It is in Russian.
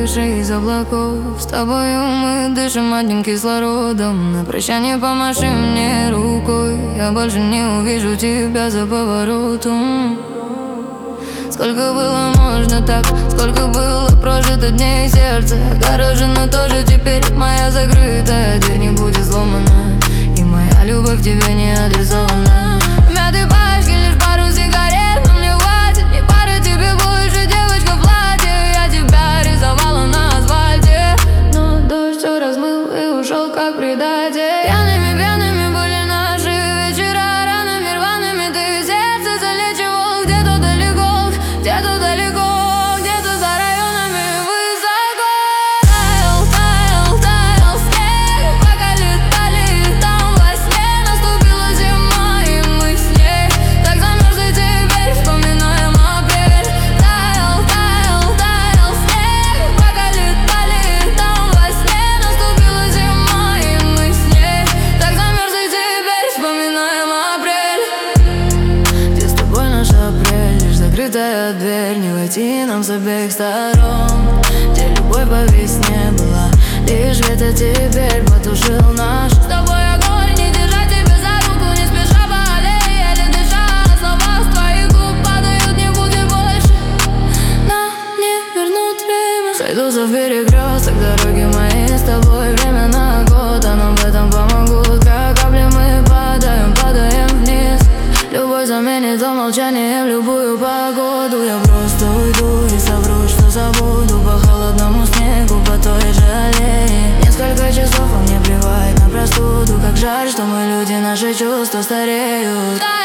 выше из облаков. С тобою мы дышим одним кислородом. На прощание помаши мне рукой. Я больше не увижу тебя за поворотом. Сколько было можно так, сколько было прожито дней, сердце огорожено тоже теперь. Моя закрытая дверь не будет сломана, и моя любовь тебе не адресована. Мятые пачки, лишь пару сигарет, но мне хватит не пары тебе больше, девочка в платье. Я тебя рисовала на асфальте, но дождь все размыл и ушел как предатель. Пьяными были наши вечера, ранами рваными ты сердце залечивал. Где-то далеко, где-то далеко, где-то за районами высоко. Таял снег, пока летали там во сне. Наступила зима, и мы с ней так замерзли теперь, вспоминаем апрель. Таял снег, пока летали там во сне. Наступила зима, и мы с ней так замерзли теперь, вспоминаем апрель. Где с тобой наш апрель, лишь закрытая дверь, не войти нам с обеих сторон. Где любовь по весне была, лишь ветер теперь потушил наш с тобой огонь. Не держать тебя за руку, не спеша по аллее, еле дыша. Слова с твоих губ падают, не будет больше. Нам не вернуть время. Сойдутся в перекресток дороги мои с тобой. Время на год, а нам в этом помогут. Как капли мы падаем вниз. Любовь заменит то молчание в любую погоду. Я просто уйду и совру, что забуду по холодному снегу, по той же аллее. Несколько часов, а мне плевать на простуду. Как жаль, что мы люди, наши чувства стареют.